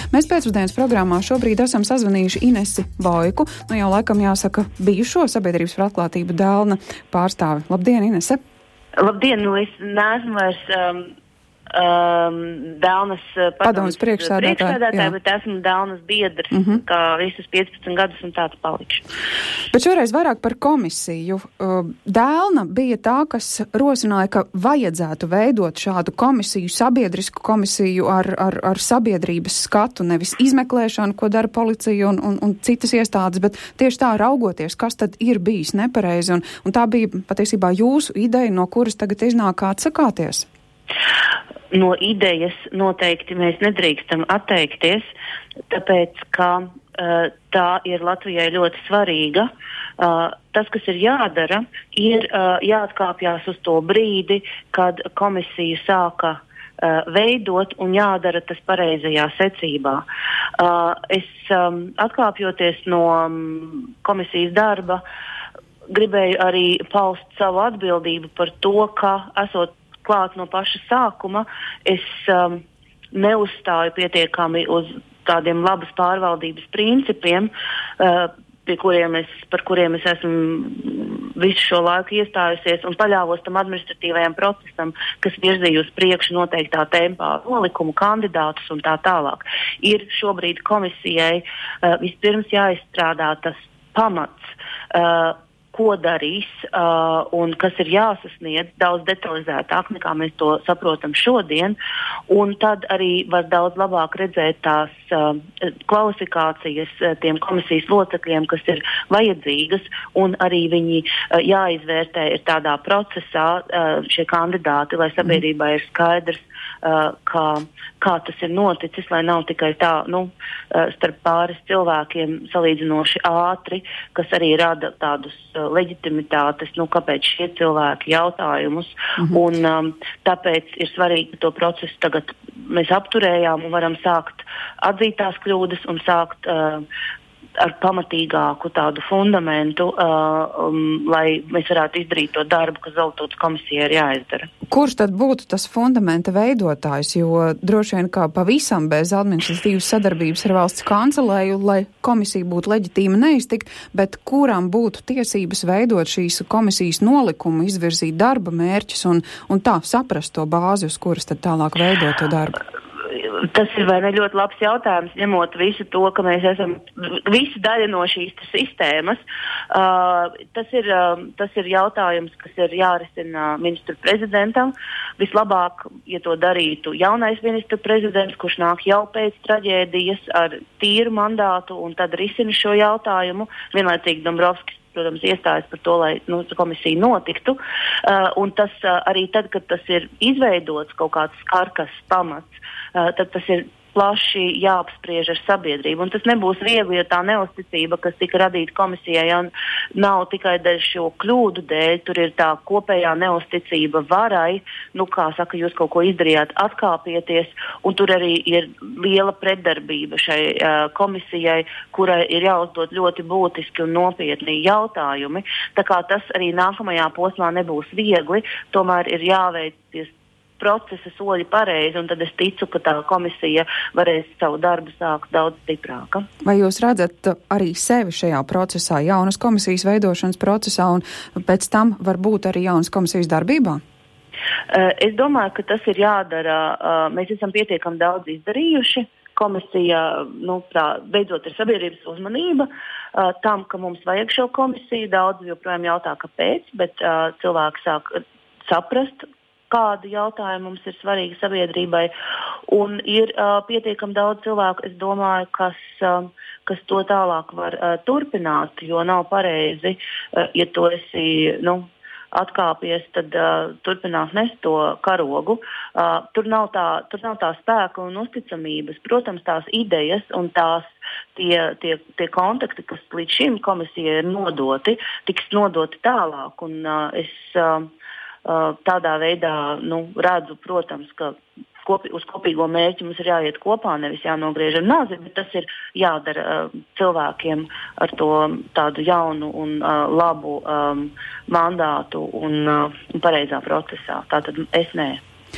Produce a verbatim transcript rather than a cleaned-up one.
Mēs pēcpusdienas programmā šobrīd esam sazvanījuši Inesi Vojku, nu jau laikam jāsaka bijušo Sabiedrības par atklātību Dēlna pārstāvi. Labdien, Inese! Labdien, nu es neesmu vairs um, um, Dēlnas padomes priekšsēdētāja, bet esmu Dēlnas biedrs, uh -huh. kā visus piecpadsmit gadus un tāds palikšu. Bet šoreiz vairāk par komisiju. Dēlna bija tā, kas rosināja, ka vajadzētu veidot šādu komisiju, sabiedrisku komisiju ar, ar, ar sabiedrības skatu, nevis izmeklēšanu, ko dara policija un, un, un citas iestādes, bet tieši tā raugoties, kas tad ir bijis nepareizi. Un, un tā bija patiesībā jūsu ideja, no kuras tagad iznāk atsakāties. No idejas noteikti mēs nedrīkstam atteikties, tāpēc, ka uh, tā ir Latvijai ļoti svarīga. Uh, tas, kas ir jādara, ir uh, jāatkāpjās uz to brīdi, kad komisija sāka uh, veidot un jādara tas pareizajā secībā. Uh, es um, atkāpjoties no um, komisijas darba, gribēju arī paust savu atbildību par to, ka esot klāt no paša sākuma, es um, neuzstāju pietiekami uz tādiem labas pārvaldības principiem, uh, pie kuriem es, par kuriem es esmu visu šo laiku iestājusies un paļāvos tam administratīvajam procesam, kas virzīja uz priekšu noteiktā tempā nolikumu, kandidātus un tā tālāk. Ir šobrīd komisijai uh, vispirms jāizstrādā tas pamats, uh, ko darīs uh, un kas ir jāsasniedz daudz detalizētāk, nekā mēs to saprotam šodien, un tad arī var daudz labāk redzēt tās uh, kvalifikācijas uh, tiem komisijas locekļiem, kas ir vajadzīgas, un arī viņi uh, jāizvērtē ir tādā procesā uh, šie kandidāti, lai sabiedrībā ir skaidrs, uh, kā, kā tas ir noticis, lai nav tikai tā, nu, uh, starp pāris cilvēkiem salīdzinoši ātri, kas arī rada tādus uh, leģitimitātes, nu, kāpēc šie cilvēki jautājumus, mm-hmm. un um, tāpēc ir svarīgi, ka to procesu tagad mēs apturējām un varam sākt atzīt tās kļūdas un sākt uh, ar pamatīgāku tādu fundamentu, uh, um, lai mēs varētu izdarīt to darbu, kas Zeltūtas komisijai ir jāizdara. Kurš tad būtu tas fundamenta veidotājs, jo droši vien kā pavisam bez administratīvas sadarbības ar valsts kancelēju, lai komisija būtu leģitīma neiztikt, bet kuram būtu tiesības veidot šīs komisijas nolikumu, izvirzīt darba mērķus un, un tā saprast to bāzi, uz kuras tad tālāk veidot to darbu? Tas ir vai ne ļoti labs jautājums, ņemot visu to, ka mēs esam visi daļa no šīs sistēmas. Uh, tas, ir, uh, tas ir jautājums, kas ir jārisina ministru prezidentam. Vislabāk, ja to darītu jaunais ministru prezidents, kurš nāk jau pēc traģēdijas ar tīru mandātu un tad risina šo jautājumu. Vienlaicīgi Dombrovskis, protams, iestājas par to, lai nu, komisija notiktu. Uh, un tas uh, arī tad, kad tas ir izveidots kaut kāds karkas pamats, uh, tad tas ir plaši jāapspriež ar sabiedrību. Un tas nebūs viegli, jo tā neusticība, kas tika radīta komisijai, un nav tikai dēļ šo kļūdu dēļ, tur ir tā kopējā neusticība varai, nu, kā saka, jūs kaut ko izdarījāt, atkāpieties, un tur arī ir liela pretdarbība šai uh, komisijai, kurai ir jāuzdod ļoti būtiski un nopietni jautājumi. Tā kā tas arī nākamajā posmā nebūs viegli, tomēr ir jāveic procesa soļi pareizi, un tad es ticu, ka tā komisija varēs savu darbu sākt daudz stiprāka. Vai jūs redzat arī sevi šajā procesā, jaunas komisijas veidošanas procesā, un pēc tam varbūt arī jaunas komisijas darbībā? Uh, es domāju, ka tas ir jādara. Uh, mēs esam pietiekami daudz izdarījuši. Komisija, nu, tā, beidzot ir sabiedrības uzmanība uh, tam, ka mums vajag šo komisiju. Daudz joprojām jautā, kāpēc, bet uh, cilvēki sāk saprast, kādi jautājumi mums ir svarīgi sabiedrībai. Un ir uh, pietiekami daudz cilvēku, es domāju, kas, uh, kas to tālāk var uh, turpināt, jo nav pareizi, uh, ja tu esi, nu, atkāpies, tad uh, turpināt nest to karogu. Uh, tur, nav tā, tur nav tā spēka un uzticamības. Protams, tās idejas un tās tie, tie, tie kontakti, kas līdz šim komisijai ir nodoti, tiks nodoti tālāk. Un uh, es uh, uh, tādā veidā nu, redzu, protams, ka kopi, uz kopīgo mērķi mums ir jāiet kopā, nevis jānogriež ar nazi, bet tas ir jādara uh, cilvēkiem ar to tādu jaunu un uh, labu um, mandātu un uh, pareizā procesā. Tātad es nē.